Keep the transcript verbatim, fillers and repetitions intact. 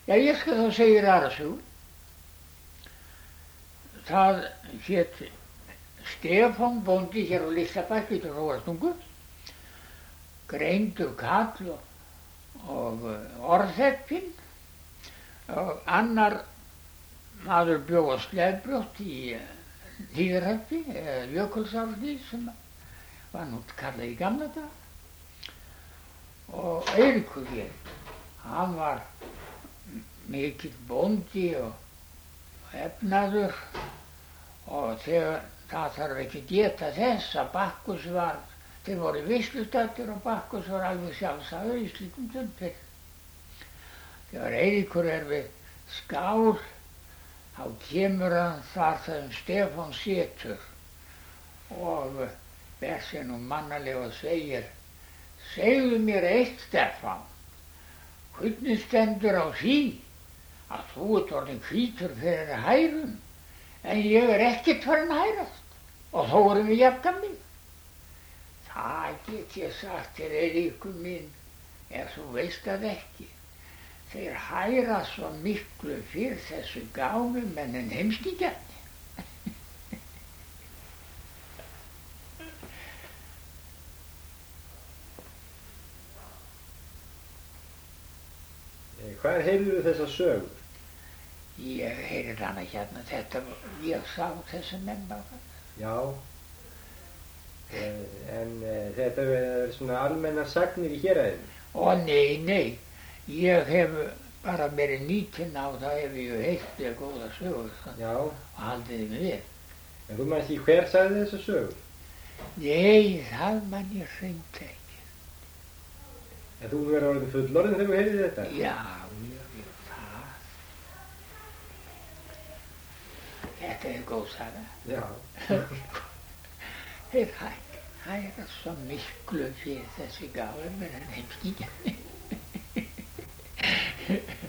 Já, ég skal þá segja þér aðra sögu. Það hét Stefán bóndi hér á Litlabæk í Hróarstungu, greindur kall og, og orðheppinn, og annar maður bjó á Slefbrjót í Hlíðarhreppi, eða Jökulsárhlíð sem var nú kallað í gamla daga. Og Eiríkur hér, hann var mikill bóndi og efnaður, og þegar það þarf ekki geta þess að Bakkus var, þeir voru veislustaddir og Bakkus var alveg sjálfsagður í slíkum tilfellum. Þegar Eiríkur er við skál, þá kemur hann þar þegar Stefán situr og ber sig nú mannalega og segir: segðu mér eitt, Stefán, hvernig stendur á því að þú ert orðinn hvítur fyrir hærum, en ég er ekkert farinn að hærast, og þó erum við jafn gamlir? Það get ég sagt þér, Eiríkur minn, ef þú veist það ekki. Þeir hæra svo miklu fyrir þessu gáfumenn en heimskingjarnir. Hvar heyrðirðu þessa sögu? Ég heyrði hana hérna, þetta, ég sá þessi menn bara. Já, en þetta er svona almennar sagnir í héraðinu? Ó nei, nei, ég hef bara meiri nýtinn á það hef ég heyrt ég góða sögur og haldið mig við. En þú mann ekki hver sagði þessa sögur? Nei, það mann ég hreint ekki. En þú verður orðin fullorðin þegar þú heyrðir þetta? Já, ég veit það. Þetta er góð saga. Já. Þeir hæra svo miklu fyrir þessi gáfumenn en heimskingjarnir.